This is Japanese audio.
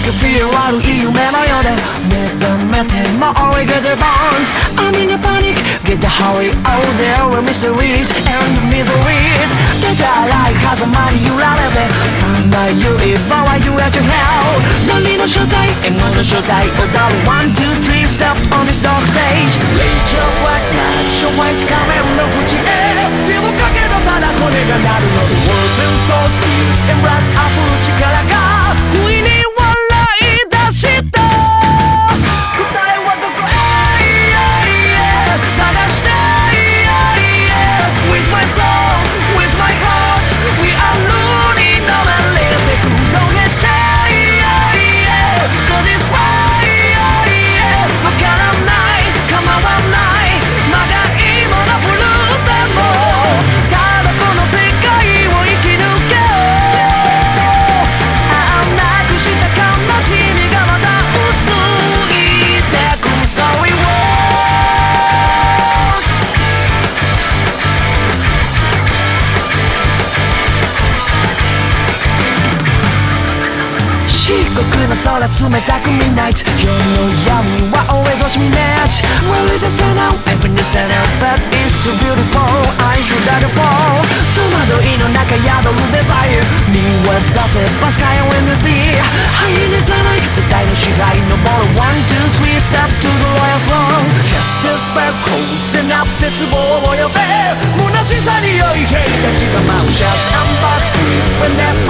can feel 悪い夢のようで目覚めても we get the bones I'm in a panic get the hurry oh there were mysteries and miseries 出たらい狭間に揺られて三大言葉は言えて hell 何の正体 M の正体踊る one two three steps on this dark stage Reach your black light show white 仮面の縁へ手をかけたただ骨が鳴るの The words and souls seas and blood 溢る力が不意に笑い出した答えはどこへ探して With my soul, with my heart We are running on a little Don't get shy Go this way わからない構わないまだいいもの振るってもただこの世界を生き抜けなくした悲しみがまたうついてく Sorry world 漆黒の空冷たく Midnight 夜の闇は俺としみ Match Really the sun out Everything is stand out But it's so beautiful Eyes that fall 戸惑いの中宿るデザイン見渡せば Sky and the sea 灰にさない世界の支配登る One two three step to the royal throne Cast a spell Closing up 絶望を呼べ虚しさに酔い兵たちが舞う Shouts and butts Even if